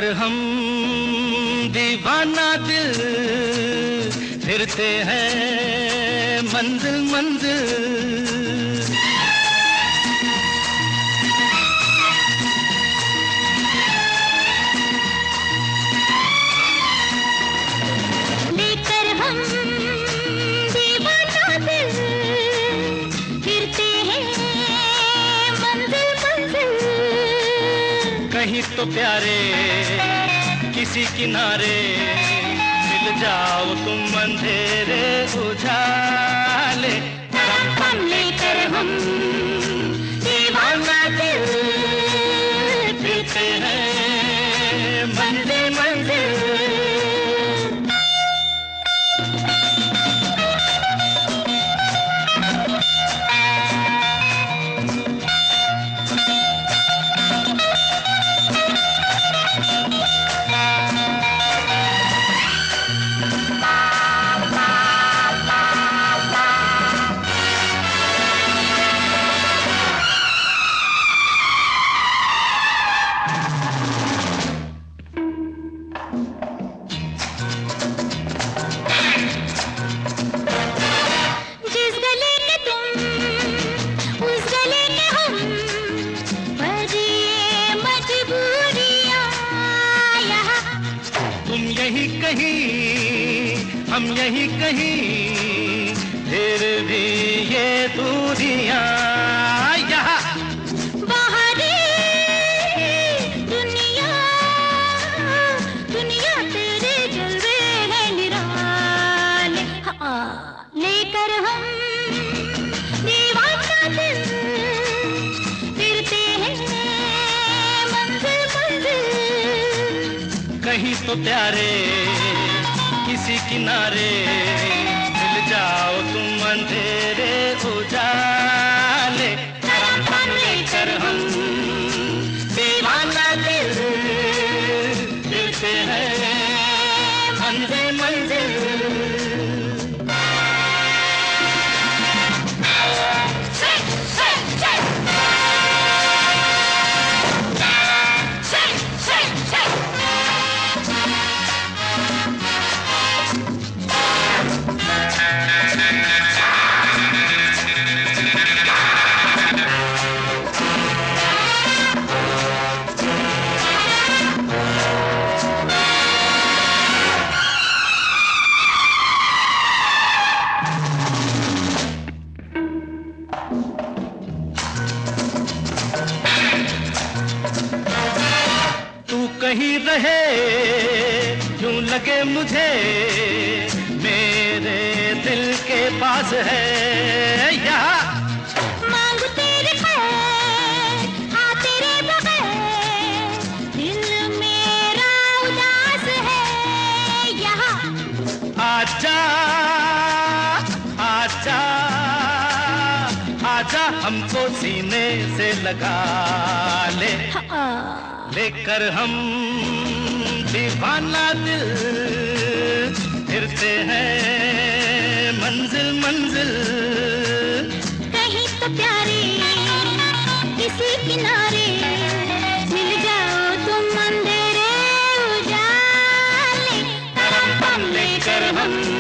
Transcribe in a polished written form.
हम दीवाना दिल फिरते हैं मंजिल मंजिल। लेकर हम दीवाना दिल फिरते हैं मंजिल मंजिल। कहीं तो प्यारे किसी किनारे मिल जाओ तुम अंधेरे उजाले। हम लेकर हम दीवाना दिल फिरते हैं मंजिल मंजिल। हम यही कहीं फिर भी ये दूरियां यहाँ। बाहरी दुनिया दुनिया तेरे जलवे है निराले। लेकर हम दीवाना दिल फिरते हैं मंजिल मंजिल। कहीं तो प्यारे किसी किनारे मिल जाओ तुम अंधेरे उजाले। लेकर हम दीवाना दिल फिरते हैं मंजिल मंजिल। कहीं रहे यूं लगे मुझे मेरे दिल के पास है यहाँ। मांग तेरे खैर आ तेरे बगैर दिल मेरा उदास है यहाँ। आजा आजा आजा हमको सीने से लगा ले। लेकर हम दीवाना दिल फिरते हैं मंजिल मंजिल। कहीं तो प्यारे किसी किनारे मिल जाओ तुम अंधेरे उजाले। लेकर हम